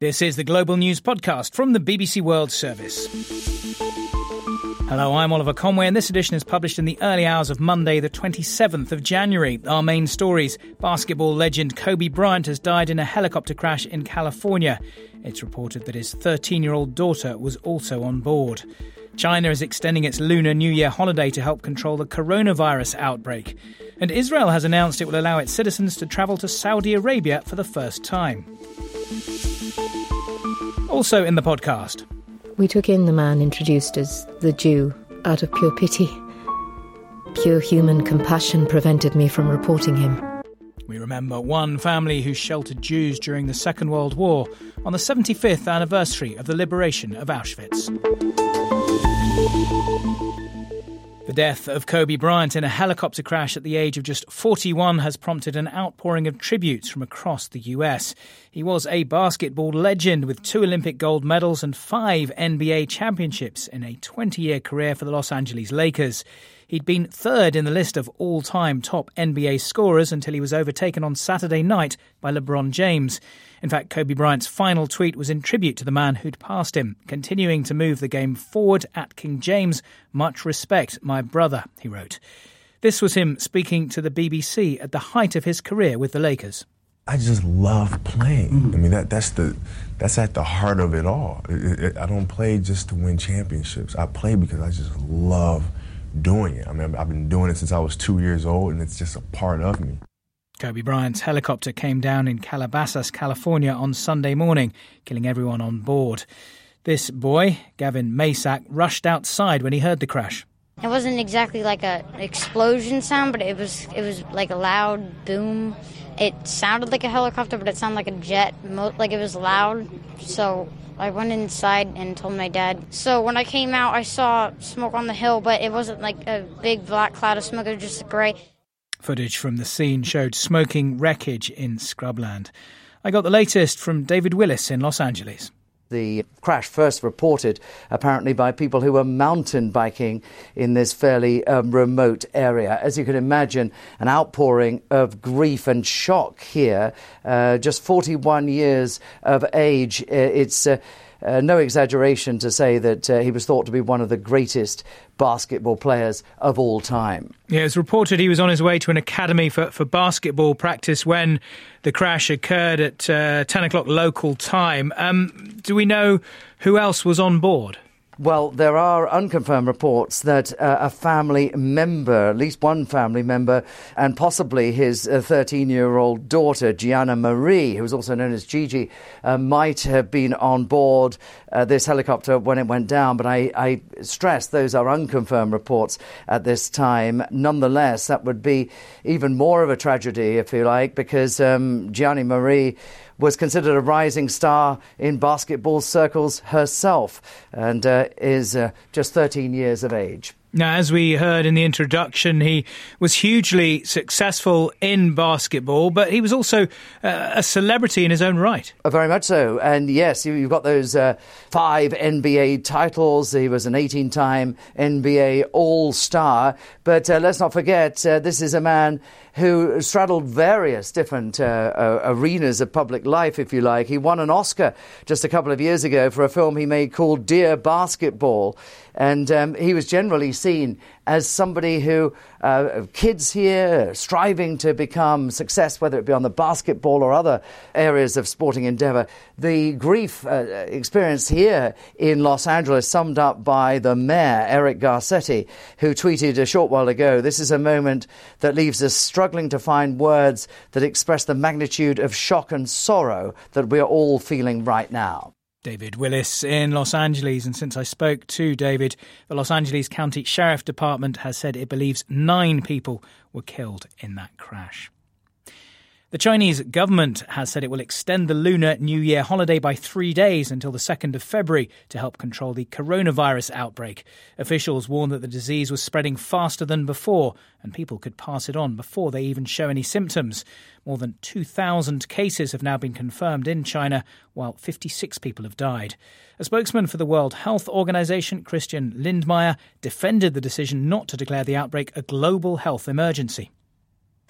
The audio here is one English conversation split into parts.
This is the Global News Podcast from the BBC World Service. Hello, I'm Oliver Conway, and this edition is published in the early hours of Monday, the 27th of January. Our main stories: basketball legend Kobe Bryant has died in a helicopter crash in California. It's reported that his 13-year-old daughter was also on board. China is extending its Lunar New Year holiday to help control the coronavirus outbreak. And Israel has announced it will allow its citizens to travel to Saudi Arabia for the first time. Also in the podcast. We took in the man introduced as the Jew out of pure pity. Pure human compassion prevented me from reporting him. We remember one family who sheltered Jews during the Second World War on the 75th anniversary of the liberation of Auschwitz. The death of Kobe Bryant in a helicopter crash at the age of just 41 has prompted an outpouring of tributes from across the US. He was a basketball legend with 2 Olympic gold medals and 5 NBA championships in a 20-year career for the Los Angeles Lakers. He'd been third in the list of all-time top NBA scorers until he was overtaken on Saturday night by LeBron James. In fact, Kobe Bryant's final tweet was in tribute to the man who'd passed him, continuing to move the game forward at King James. "Much respect, my brother," he wrote. This was him speaking to the BBC at the height of his career with the Lakers. I just love playing. I mean, that's at the heart of it all. I don't play just to win championships. I play because I just love doing it. I mean, I've been doing it since I was 2 years old, and it's just a part of me. Kobe Bryant's helicopter came down in Calabasas, California on Sunday morning, killing everyone on board. This boy, Gavin Maysack, rushed outside when he heard the crash. It wasn't exactly like an explosion sound, but it was like a loud boom. It sounded like a helicopter, but it sounded like a jet, like it was loud. So I went inside and told my dad. So when I came out, I saw smoke on the hill, but it wasn't like a big black cloud of smoke. It was just grey. Footage from the scene showed smoking wreckage in scrubland. I got the latest from David Willis in Los Angeles. The crash first reported apparently by people who were mountain biking in this fairly remote area. As you can imagine, an outpouring of grief and shock here. Just 41 years of age. It's no exaggeration to say that he was thought to be one of the greatest basketball players of all time. Yeah, it's reported he was on his way to an academy for basketball practice when the crash occurred at 10 o'clock local time. Do we know who else was on board? Well, there are unconfirmed reports that a family member, at least one family member, and possibly his 13-year-old daughter, Gianna Marie, who was also known as Gigi, might have been on board this helicopter when it went down. But I stress those are unconfirmed reports at this time. Nonetheless, that would be even more of a tragedy, if you like, because Gianna Marie was considered a rising star in basketball circles herself and is just 13 years of age. Now, as we heard in the introduction, he was hugely successful in basketball, but he was also a celebrity in his own right. Very much so. And yes, you've got those 5 NBA titles. He was an 18-time NBA All-Star. But let's not forget, this is a man who straddled various different arenas of public life, if you like. He won an Oscar just a couple of years ago for a film he made called Dear Basketball. And he was generally seen as somebody who, kids here striving to become success, whether it be on the basketball or other areas of sporting endeavour. The grief experienced here in Los Angeles summed up by the mayor, Eric Garcetti, who tweeted a short while ago, "This is a moment that leaves us struggling to find words that express the magnitude of shock and sorrow that we are all feeling right now." David Willis in Los Angeles. And since I spoke to David, the Los Angeles County Sheriff Department has said it believes 9 people were killed in that crash. The Chinese government has said it will extend the Lunar New Year holiday by 3 days until the 2nd of February to help control the coronavirus outbreak. Officials warn that the disease was spreading faster than before and people could pass it on before they even show any symptoms. More than 2,000 cases have now been confirmed in China, while 56 people have died. A spokesman for the World Health Organization, Christian Lindmeier, defended the decision not to declare the outbreak a global health emergency.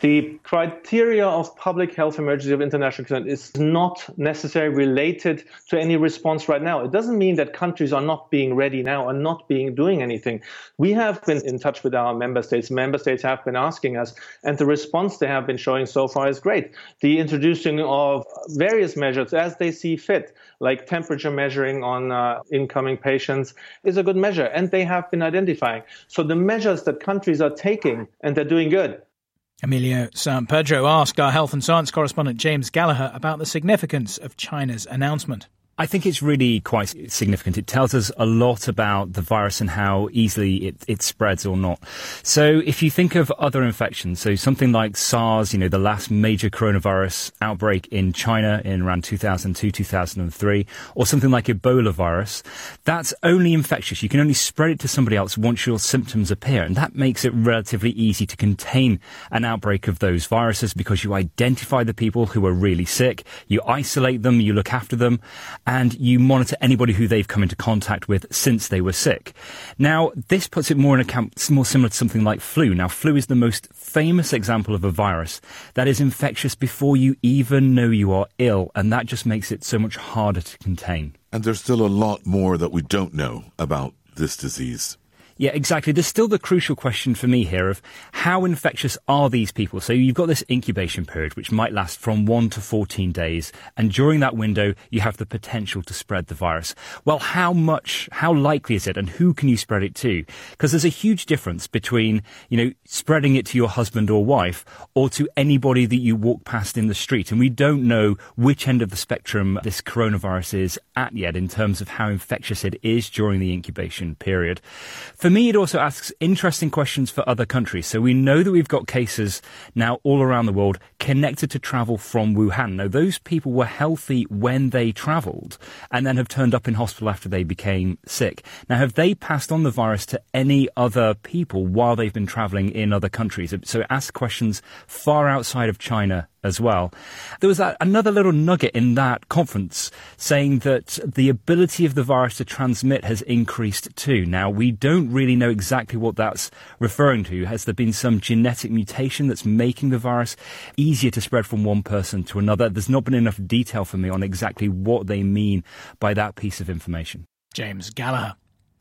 The criteria of public health emergency of international concern is not necessarily related to any response right now. It doesn't mean that countries are not being ready now and not doing anything. We have been in touch with our member states. Member states have been asking us, and the response they have been showing so far is great. The introducing of various measures as they see fit, like temperature measuring on incoming patients, is a good measure, and they have been identifying. So the measures that countries are taking, and they're doing good. Emilio San Pedro asked our health and science correspondent James Gallagher about the significance of China's announcement. I think it's really quite significant. It tells us a lot about the virus and how easily it spreads or not. So if you think of other infections, so something like SARS, the last major coronavirus outbreak in China in around 2002, 2003, or something like Ebola virus, that's only infectious. You can only spread it to somebody else once your symptoms appear. And that makes it relatively easy to contain an outbreak of those viruses because you identify the people who are really sick, you isolate them, you look after them, and you monitor anybody who they've come into contact with since they were sick. Now, this puts it more in a camp more similar to something like flu. Now, flu is the most famous example of a virus that is infectious before you even know you are ill, and that just makes it so much harder to contain. And there's still a lot more that we don't know about this disease. Yeah, exactly. There's still the crucial question for me here of how infectious are these people? So you've got this incubation period, which might last from 1 to 14 days. And during that window, you have the potential to spread the virus. Well, how likely is it and who can you spread it to? Because there's a huge difference between, spreading it to your husband or wife or to anybody that you walk past in the street. And we don't know which end of the spectrum this coronavirus is at yet in terms of how infectious it is during the incubation period. For me, it also asks interesting questions for other countries. So we know that we've got cases now all around the world connected to travel from Wuhan. Now, those people were healthy when they travelled and then have turned up in hospital after they became sick. Now, have they passed on the virus to any other people while they've been travelling in other countries? So it asks questions far outside of China as well. There was another little nugget in that conference saying that the ability of the virus to transmit has increased too. Now, we don't really know exactly what that's referring to. Has there been some genetic mutation that's making the virus easier to spread from one person to another? There's not been enough detail for me on exactly what they mean by that piece of information. James Gallagher.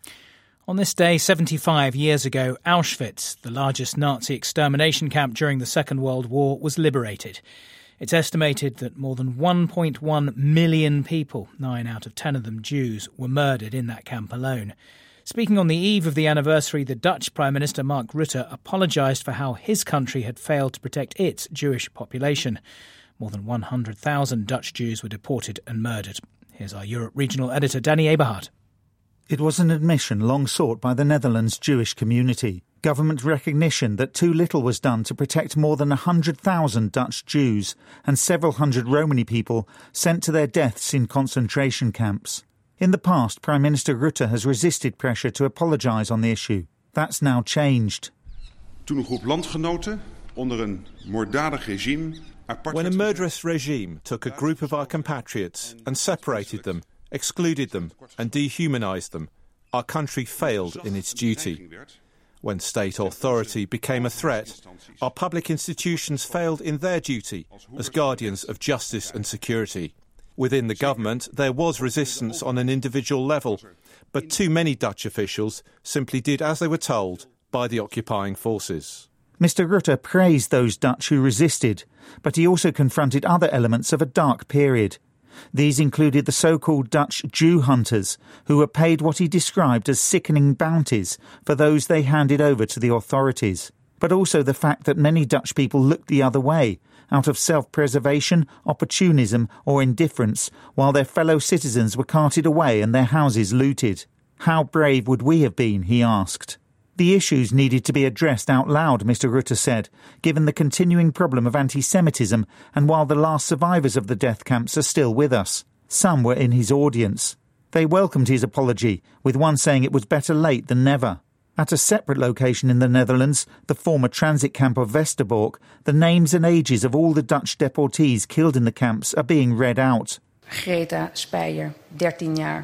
On this day, 75 years ago, Auschwitz, the largest Nazi extermination camp during the Second World War, was liberated. It's estimated that more than 1.1 million people, 9 out of 10 of them Jews, were murdered in that camp alone. Speaking on the eve of the anniversary, the Dutch Prime Minister Mark Rutte apologised for how his country had failed to protect its Jewish population. More than 100,000 Dutch Jews were deported and murdered. Here's our Europe regional editor, Danny Eberhard. It was an admission long sought by the Netherlands' Jewish community. Government recognition that too little was done to protect more than 100,000 Dutch Jews and several hundred Romani people sent to their deaths in concentration camps. In the past, Prime Minister Rutte has resisted pressure to apologise on the issue. That's now changed. Toen een groep landgenoten onder een moorddadig regime... When a murderous regime took a group of our compatriots and separated them, excluded them and dehumanised them, our country failed in its duty. When state authority became a threat, our public institutions failed in their duty as guardians of justice and security. Within the government, there was resistance on an individual level, but too many Dutch officials simply did as they were told by the occupying forces. Mr Rutte praised those Dutch who resisted, but he also confronted other elements of a dark period. These included the so-called Dutch Jew hunters, who were paid what he described as sickening bounties for those they handed over to the authorities, but also the fact that many Dutch people looked the other way, out of self-preservation, opportunism or indifference, while their fellow citizens were carted away and their houses looted. How brave would we have been, he asked. The issues needed to be addressed out loud, Mr Rutte said, given the continuing problem of anti-Semitism and while the last survivors of the death camps are still with us. Some were in his audience. They welcomed his apology, with one saying it was better late than never. At a separate location in the Netherlands, the former transit camp of Westerbork, the names and ages of all the Dutch deportees killed in the camps are being read out. Greta Speyer, 13 jaar.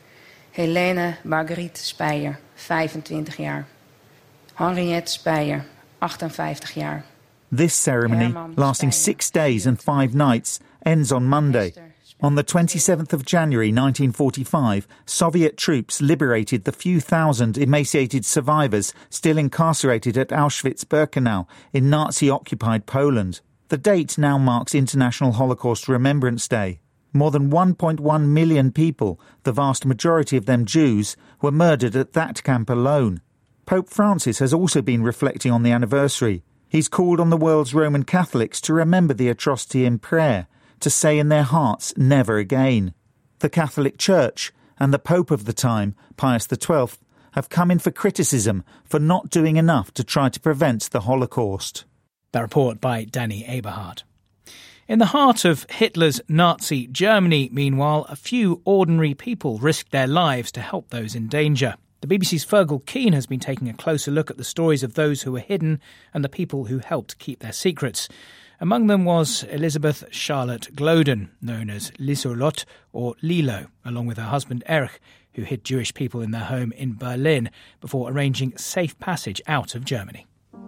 Helene Marguerite Speyer, 25 jaar. Henriette Speyer, 58 jaar. This ceremony, lasting 6 days and 5 nights, ends on Monday. On the 27th of January 1945, Soviet troops liberated the few thousand emaciated survivors still incarcerated at Auschwitz-Birkenau in Nazi-occupied Poland. The date now marks International Holocaust Remembrance Day. More than 1.1 million people, the vast majority of them Jews, were murdered at that camp alone. Pope Francis has also been reflecting on the anniversary. He's called on the world's Roman Catholics to remember the atrocity in prayer, to say in their hearts, never again. The Catholic Church and the Pope of the time, Pius XII, have come in for criticism for not doing enough to try to prevent the Holocaust. That report by Danny Eberhard. In the heart of Hitler's Nazi Germany, meanwhile, a few ordinary people risked their lives to help those in danger. The BBC's Fergal Keane has been taking a closer look at the stories of those who were hidden and the people who helped keep their secrets. Among them was Elizabeth Charlotte Gloden, known as Lieselot or Lilo, along with her husband Erich, who hid Jewish people in their home in Berlin before arranging safe passage out of Germany.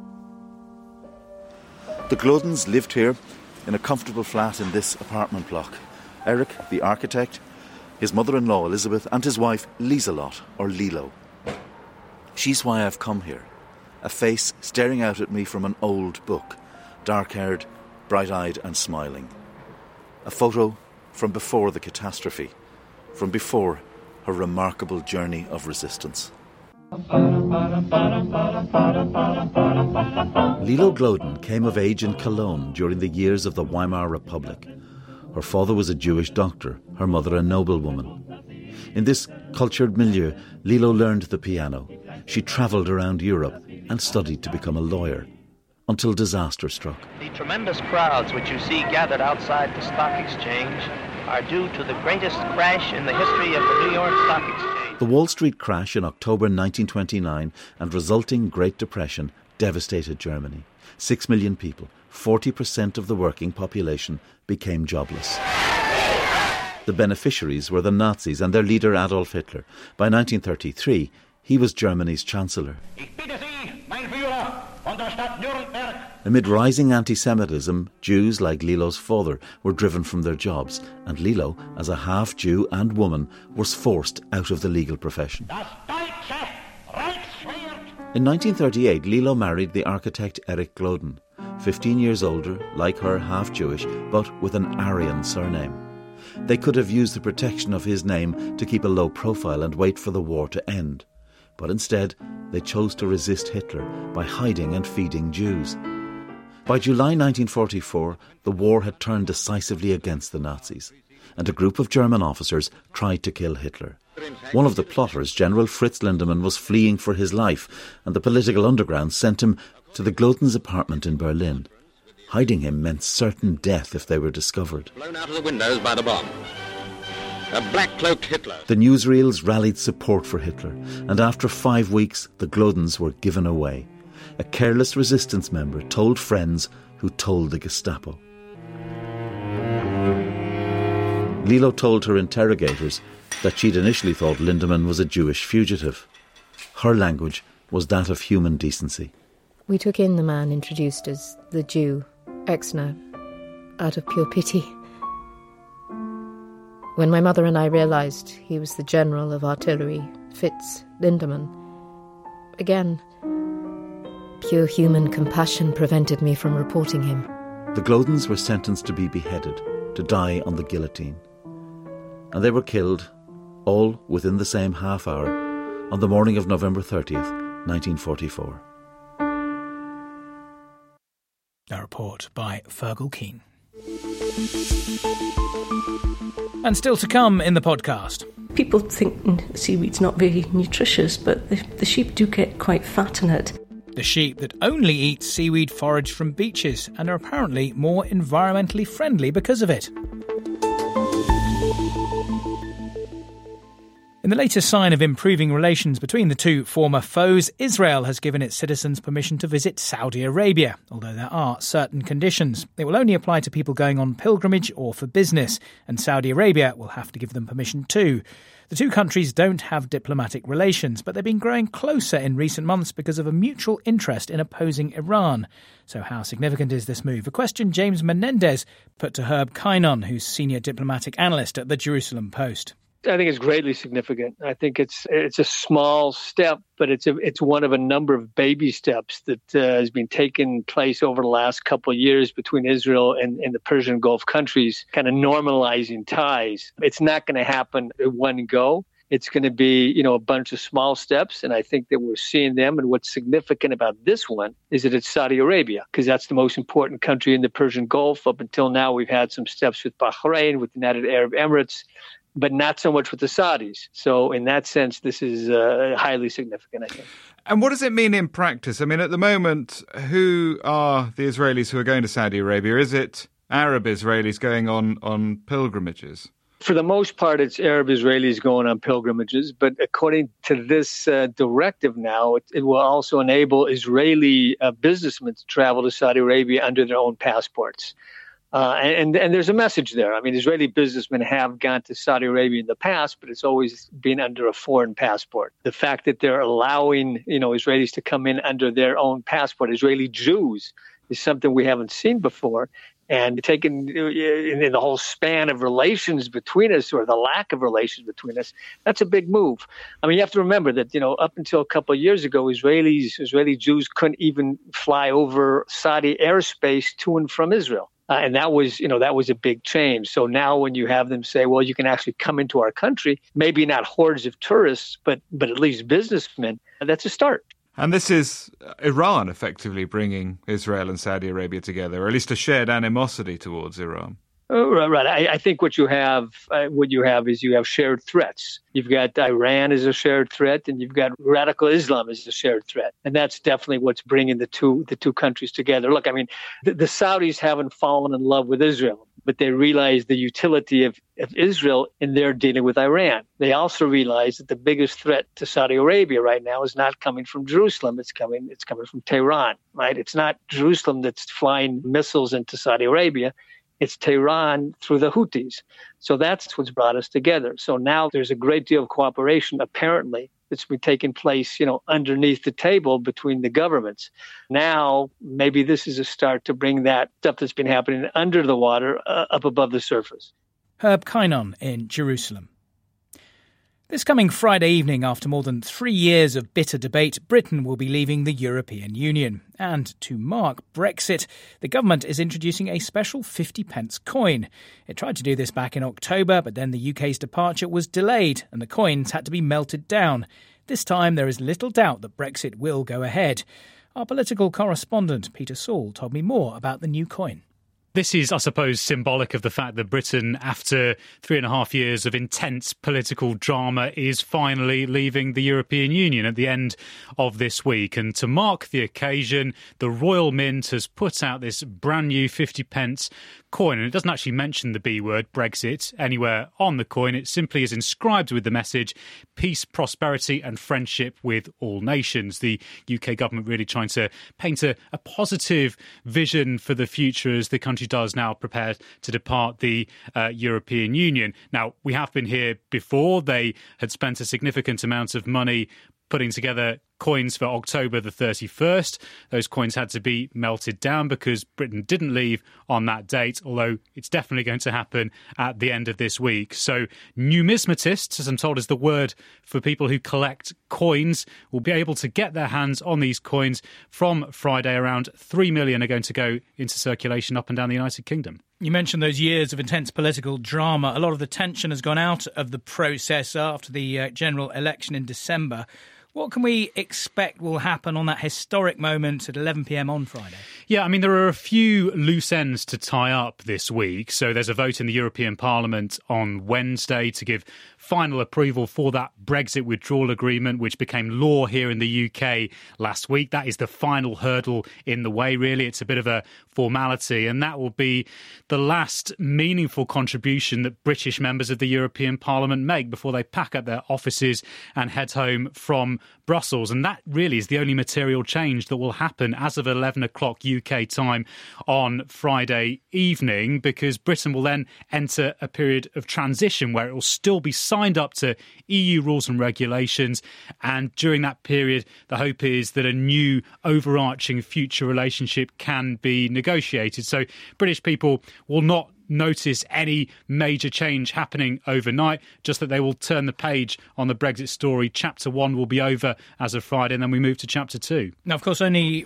The Glodens lived here in a comfortable flat in this apartment block. Eric, the architect, his mother-in-law Elizabeth and his wife Lieselot, or Lilo. She's why I've come here. A face staring out at me from an old book, dark-haired, bright-eyed and smiling. A photo from before the catastrophe, from before her remarkable journey of resistance. Lilo Gloden came of age in Cologne during the years of the Weimar Republic. Her father was a Jewish doctor, her mother a noblewoman. In this cultured milieu, Lilo learned the piano. She travelled around Europe and studied to become a lawyer, until disaster struck. The tremendous crowds which you see gathered outside the stock exchange are due to the greatest crash in the history of the New York Stock Exchange. The Wall Street crash in October 1929 and resulting Great Depression devastated Germany. 6 million people, 40% of the working population, became jobless. The beneficiaries were the Nazis and their leader Adolf Hitler. By 1933, he was Germany's Chancellor. Amid rising anti-Semitism, Jews like Lilo's father were driven from their jobs, and Lilo, as a half-Jew and woman, was forced out of the legal profession. In 1938, Lilo married the architect Erich Gloden, 15 years older, like her, half-Jewish, but with an Aryan surname. They could have used the protection of his name to keep a low profile and wait for the war to end. But instead, they chose to resist Hitler by hiding and feeding Jews. By July 1944, the war had turned decisively against the Nazis, and a group of German officers tried to kill Hitler. One of the plotters, General Fritz Lindemann, was fleeing for his life, and the political underground sent him to the Glodens' apartment in Berlin. Hiding him meant certain death if they were discovered. Blown out of the windows by the bomb. A black-cloaked Hitler. The newsreels rallied support for Hitler, and after 5 weeks, the Glodens were given away. A careless resistance member told friends who told the Gestapo. Lilo told her interrogators that she'd initially thought Lindemann was a Jewish fugitive. Her language was that of human decency. We took in the man introduced as the Jew, Exner, out of pure pity. When my mother and I realised he was the General of Artillery, Fitz Lindemann, again, pure human compassion prevented me from reporting him. The Glodens were sentenced to be beheaded, to die on the guillotine. And they were killed, all within the same half hour, on the morning of November 30th, 1944. A report by Fergal Keane. And still to come in the podcast. People think seaweed's not very nutritious, but the sheep do get quite fat in it. The sheep that only eat seaweed foraged from beaches and are apparently more environmentally friendly because of it. In the latest sign of improving relations between the two former foes, Israel has given its citizens permission to visit Saudi Arabia, although there are certain conditions. It will only apply to people going on pilgrimage or for business, and Saudi Arabia will have to give them permission too. The two countries don't have diplomatic relations, but they've been growing closer in recent months because of a mutual interest in opposing Iran. So how significant is this move? A question James Menendez put to Herb Kainon, who's senior diplomatic analyst at the Jerusalem Post. I think it's greatly significant. I think it's a small step, but it's one of a number of baby steps that has been taking place over the last couple of years between Israel and the Persian Gulf countries, kind of normalizing ties. It's not going to happen in one go. It's going to be, a bunch of small steps, and I think that we're seeing them. And what's significant about this one is that it's Saudi Arabia, because that's the most important country in the Persian Gulf. Up until now, we've had some steps with Bahrain, with the United Arab Emirates, but not so much with the Saudis. So in that sense, this is highly significant, I think. And what does it mean in practice? I mean, at the moment, who are the Israelis who are going to Saudi Arabia? Is it Arab Israelis going on pilgrimages? For the most part, it's Arab Israelis going on pilgrimages. But according to this directive now, it will also enable Israeli businessmen to travel to Saudi Arabia under their own passports. And there's a message there. I mean, Israeli businessmen have gone to Saudi Arabia in the past, but it's always been under a foreign passport. The fact that they're allowing, Israelis to come in under their own passport, Israeli Jews, is something we haven't seen before. And taken in the whole span of relations between us, or the lack of relations between us, that's a big move. I mean, you have to remember that, up until a couple of years ago, Israeli Jews couldn't even fly over Saudi airspace to and from Israel. And that was a big change. So now when you have them say, well, you can actually come into our country, maybe not hordes of tourists, but at least businessmen, that's a start. And this is Iran effectively bringing Israel and Saudi Arabia together, or at least a shared animosity towards Iran. Right. I think what you have is you have shared threats. You've got Iran as a shared threat, and you've got radical Islam as a shared threat. And that's definitely what's bringing the two countries together. Look, I mean, the Saudis haven't fallen in love with Israel, but they realize the utility of Israel in their dealing with Iran. They also realize that the biggest threat to Saudi Arabia right now is not coming from Jerusalem. It's coming from Tehran, right? It's not Jerusalem that's flying missiles into Saudi Arabia. It's Tehran through the Houthis. So that's what's brought us together. So now there's a great deal of cooperation, apparently, that's been taking place, underneath the table between the governments. Now, maybe this is a start to bring that stuff that's been happening under the water up above the surface. Herb Kainon in Jerusalem. This coming Friday evening, after more than 3 years of bitter debate, Britain will be leaving the European Union. And to mark Brexit, the government is introducing a special 50p coin. It tried to do this back in October, but then the UK's departure was delayed and the coins had to be melted down. This time, there is little doubt that Brexit will go ahead. Our political correspondent, Peter Saul, told me more about the new coin. This is, I suppose, symbolic of the fact that Britain, after 3.5 years of intense political drama, is finally leaving the European Union at the end of this week. And to mark the occasion, the Royal Mint has put out this brand new 50p coin. And it doesn't actually mention the B word, Brexit, anywhere on the coin. It simply is inscribed with the message, peace, prosperity and friendship with all nations. The UK government really trying to paint a positive vision for the future as the country does now prepare to depart the European Union. Now, we have been here before. They had spent a significant amount of money putting together coins for October the 31st. Those coins had to be melted down because Britain didn't leave on that date, although it's definitely going to happen at the end of this week. So numismatists, as I'm told is the word for people who collect coins, will be able to get their hands on these coins from Friday. Around 3 million are going to go into circulation up and down the United Kingdom. You mentioned those years of intense political drama. A lot of the tension has gone out of the process after the general election in December. What can we expect will happen on that historic moment at 11 p.m. on Friday? Yeah, I mean, there are a few loose ends to tie up this week. So there's a vote in the European Parliament on Wednesday to give final approval for that Brexit withdrawal agreement, which became law here in the UK last week. That is the final hurdle in the way, really. It's a bit of a formality, and that will be the last meaningful contribution that British members of the European Parliament make before they pack up their offices and head home from Brussels. And that really is the only material change that will happen as of 11 o'clock UK time on Friday evening, because Britain will then enter a period of transition where it will still be signed up to EU rules and regulations. And during that period, the hope is that a new overarching future relationship can be negotiated. So British people will not notice any major change happening overnight, just that they will turn the page on the Brexit story. Chapter 1 will be over as of Friday, and then we move to Chapter 2. Now, of course, only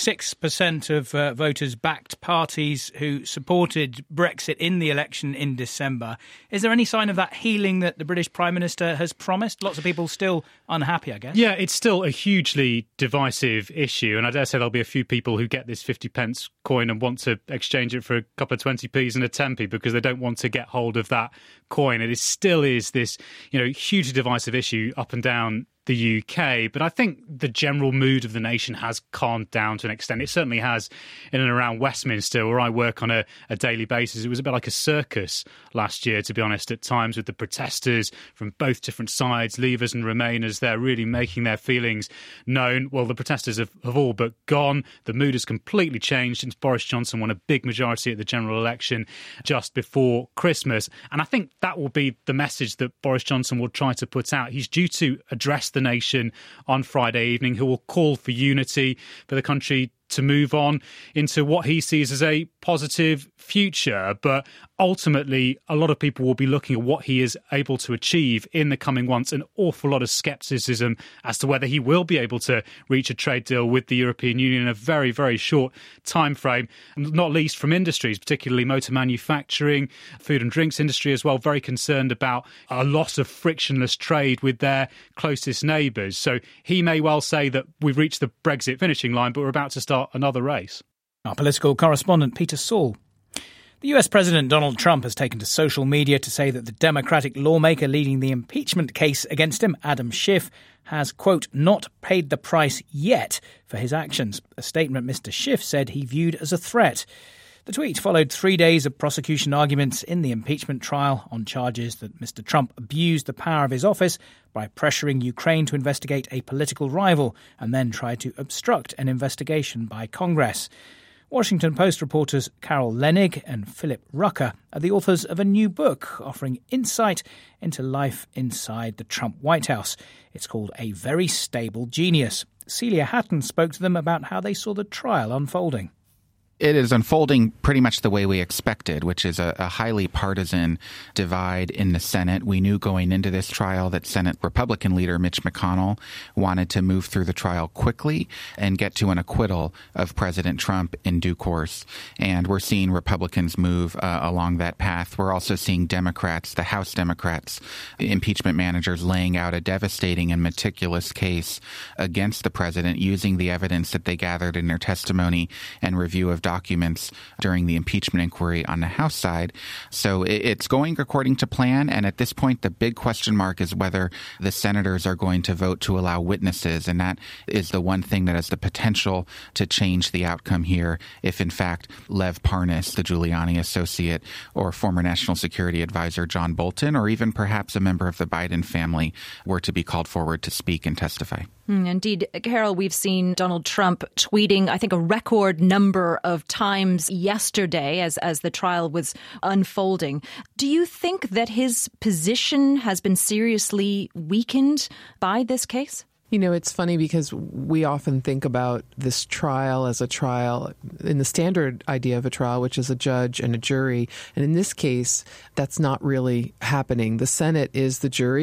46% of voters backed parties who supported Brexit in the election in December. Is there any sign of that healing that the British Prime Minister has promised? Lots of people still unhappy, I guess. Yeah, it's still a hugely divisive issue, and I dare say there'll be a few people who get this 50p coin and want to exchange it for a couple of 20p's and a 10p because they don't want to get hold of that coin. It still is this, hugely divisive issue up and down the UK, but I think the general mood of the nation has calmed down to an extent. It certainly has in and around Westminster, where I work on a daily basis. It was a bit like a circus last year, to be honest, at times, with the protesters from both different sides, Leavers and Remainers. They're really making their feelings known. Well, the protesters have all but gone. The mood has completely changed since Boris Johnson won a big majority at the general election just before Christmas. And I think that will be the message that Boris Johnson will try to put out. He's due to address the nation on Friday evening, who will call for unity for the country to move on into what he sees as a positive future. But ultimately, a lot of people will be looking at what he is able to achieve in the coming months. An awful lot of scepticism as to whether he will be able to reach a trade deal with the European Union in a very, very short time frame, and not least from industries, particularly motor manufacturing, food and drinks industry as well, very concerned about a loss of frictionless trade with their closest neighbours. So he may well say that we've reached the Brexit finishing line, but we're about to start another race. Our political correspondent Peter Saul. The US President Donald Trump has taken to social media to say that the Democratic lawmaker leading the impeachment case against him, Adam Schiff, has, quote, not paid the price yet for his actions, a statement Mr. Schiff said he viewed as a threat. The tweet followed 3 days of prosecution arguments in the impeachment trial on charges that Mr. Trump abused the power of his office by pressuring Ukraine to investigate a political rival and then tried to obstruct an investigation by Congress. Washington Post reporters Carol Leonnig and Philip Rucker are the authors of a new book offering insight into life inside the Trump White House. It's called A Very Stable Genius. Celia Hatton spoke to them about how they saw the trial unfolding. It is unfolding pretty much the way we expected, which is a highly partisan divide in the Senate. We knew going into this trial that Senate Republican leader Mitch McConnell wanted to move through the trial quickly and get to an acquittal of President Trump in due course. And we're seeing Republicans move along that path. We're also seeing Democrats, the House Democrats, impeachment managers, laying out a devastating and meticulous case against the president using the evidence that they gathered in their testimony and review of documents during the impeachment inquiry on the House side. So it's going according to plan. And at this point, the big question mark is whether the senators are going to vote to allow witnesses. And that is the one thing that has the potential to change the outcome here if, in fact, Lev Parnas, the Giuliani associate, or former National Security Advisor John Bolton, or even perhaps a member of the Biden family were to be called forward to speak and testify. Indeed. Carol, we've seen Donald Trump tweeting, I think, a record number of times yesterday as the trial was unfolding. Do you think that his position has been seriously weakened by this case? You know, it's funny because we often think about this trial as a trial in the standard idea of a trial, which is a judge and a jury. And in this case, that's not really happening. The Senate is the jury, but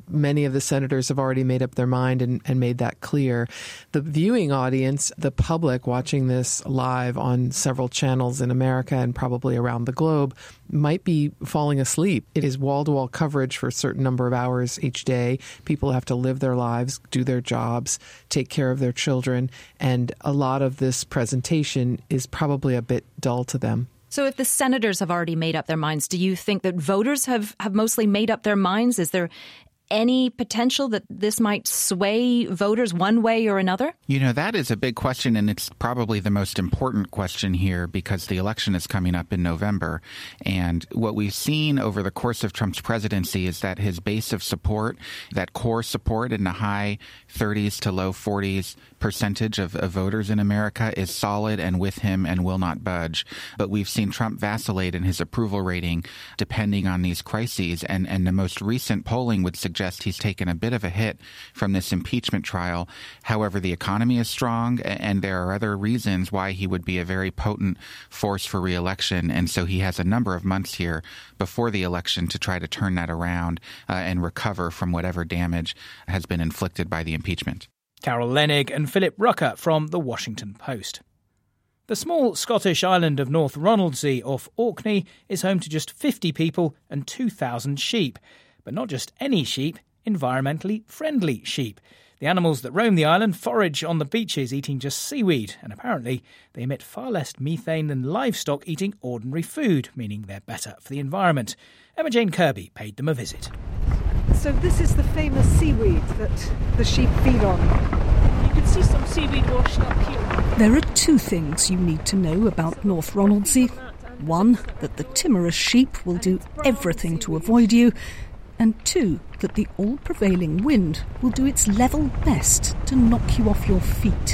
Many of the senators have already made up their mind and made that clear. The viewing audience, the public watching this live on several channels in America and probably around the globe, might be falling asleep. It is wall-to-wall coverage for a certain number of hours each day. People have to live their lives, do their jobs, take care of their children, and a lot of this presentation is probably a bit dull to them. So if the senators have already made up their minds, do you think that voters have mostly made up their minds? Is there any potential that this might sway voters one way or another? You know, that is a big question, and it's probably the most important question here because the election is coming up in November. And what we've seen over the course of Trump's presidency is that his base of support, that core support in the high 30s to low 40s percentage of voters in America is solid and with him and will not budge. But we've seen Trump vacillate in his approval rating depending on these crises. And the most recent polling would suggest he's taken a bit of a hit from this impeachment trial. However, the economy is strong, and there are other reasons why he would be a very potent force for re-election. And so he has a number of months here before the election to try to turn that around and recover from whatever damage has been inflicted by the impeachment. Carol Leonnig and Philip Rucker from The Washington Post. The small Scottish island of North Ronaldsay off Orkney is home to just 50 people and 2,000 sheep. But not just any sheep, environmentally friendly sheep. The animals that roam the island forage on the beaches eating just seaweed, and apparently they emit far less methane than livestock eating ordinary food, meaning they're better for the environment. Emma Jane Kirby paid them a visit. So this is the famous seaweed that the sheep feed on. You can see some seaweed washing up here. There are two things you need to know about North Ronaldsay. One, that the timorous sheep will do everything to avoid you. And two, that the all-prevailing wind will do its level best to knock you off your feet.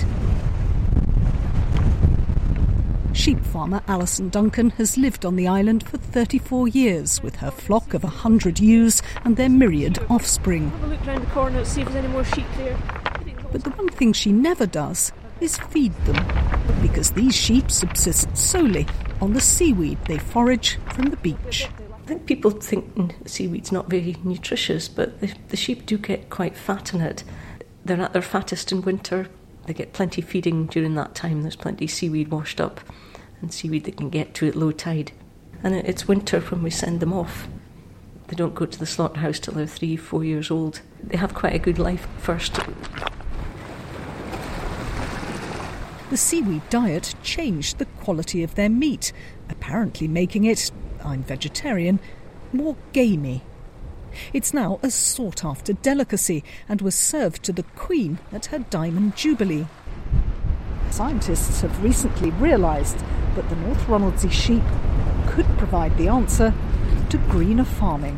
Sheep farmer Alison Duncan has lived on the island for 34 years with her flock of 100 ewes and their myriad offspring. Have a look round the corner and see if there's any more sheep there. But the one thing she never does is feed them, because these sheep subsist solely on the seaweed they forage from the beach. I think people think seaweed's not very nutritious, but the sheep do get quite fat in it. They're at their fattest in winter. They get plenty feeding during that time. There's plenty of seaweed washed up and seaweed they can get to at low tide. And it's winter when we send them off. They don't go to the slaughterhouse till they're 3-4 years old. They have quite a good life first. The seaweed diet changed the quality of their meat, apparently making it, I'm vegetarian, more gamey. It's now a sought-after delicacy and was served to the Queen at her Diamond Jubilee. Scientists have recently realised that the North Ronaldsay sheep could provide the answer to greener farming.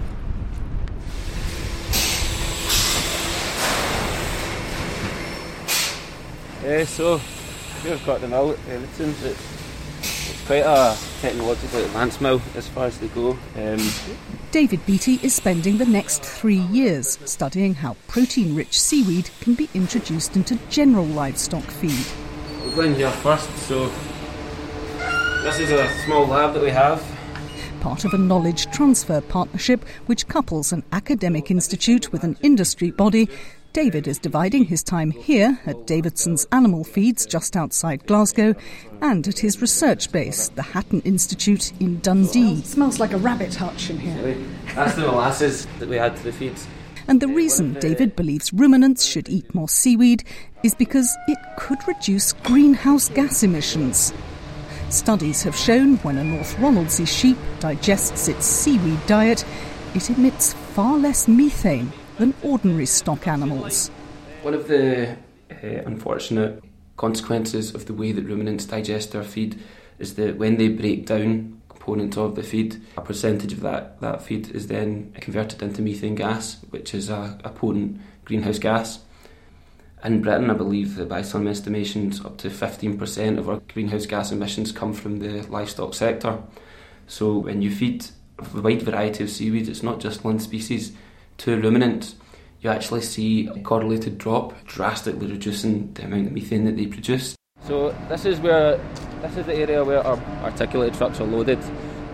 So we've got the mill at Ellerton. It's quite a technologically advanced mill as far as they go. David Beattie is spending the next 3 years studying how protein-rich seaweed can be introduced into general livestock feed. We'll go in here first, so this is a small lab that we have. Part of a knowledge transfer partnership which couples an academic institute with an industry body, David is dividing his time here at Davidson's Animal Feeds just outside Glasgow and at his research base, the Hatton Institute in Dundee. It smells like a rabbit hutch in here. That's the molasses that we add to the feeds. And the reason David believes ruminants should eat more seaweed is because it could reduce greenhouse gas emissions. Studies have shown when a North Ronaldsay sheep digests its seaweed diet, it emits far less methane than ordinary stock animals. One of the unfortunate consequences of the way that ruminants digest their feed is that when they break down components of the feed, a percentage of that feed is then converted into methane gas, which is a potent greenhouse gas. In Britain, I believe that by some estimations, up to 15% of our greenhouse gas emissions come from the livestock sector. So when you feed a wide variety of seaweed, it's not just one species, to ruminants, you actually see a correlated drop, drastically reducing the amount of methane that they produce. So this is the area where our articulated trucks are loaded.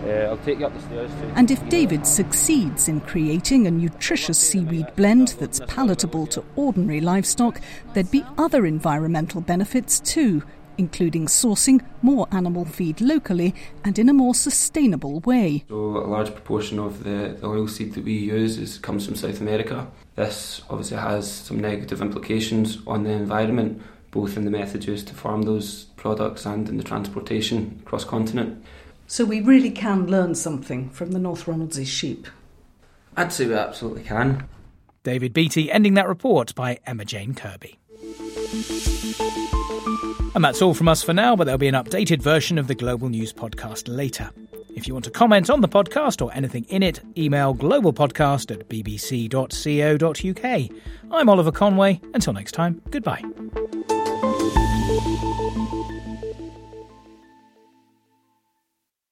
I'll take you up the stairs. And if David succeeds in creating a nutritious seaweed blend that's palatable to ordinary livestock, there'd be other environmental benefits too, including sourcing more animal feed locally and in a more sustainable way. So a large proportion of the oilseed that we use comes from South America. This obviously has some negative implications on the environment, both in the method used to farm those products and in the transportation across continent. So we really can learn something from the North Ronaldsay sheep? I'd say we absolutely can. David Beattie ending that report by Emma Jane Kirby. And that's all from us for now, but there'll be an updated version of the Global News podcast later. If you want to comment on the podcast or anything in it, email globalpodcast@bbc.co.uk. I'm Oliver Conway. Until next time, goodbye.